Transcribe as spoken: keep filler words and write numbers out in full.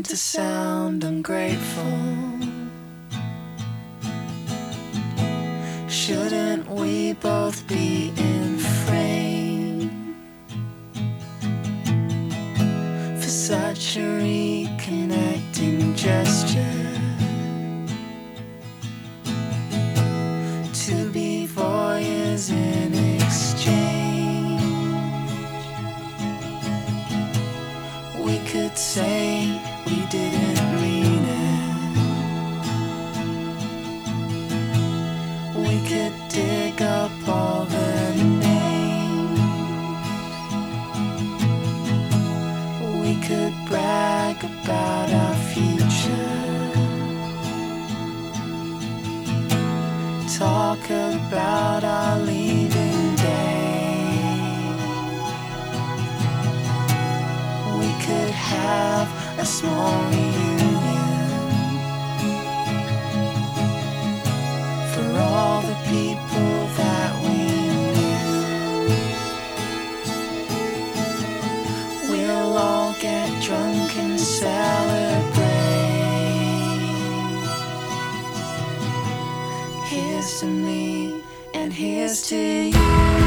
to sound ungrateful. Shouldn't we both be in frame for such a reconnecting gesture? To be voyeurs in exchange, we could say we didn't mean it. We could dig up all the names. We could brag about our future. Talk about our leaving day. We could have a small reunion for all the people that we knew. We'll all get drunk and celebrate. Here's to me and here's to you.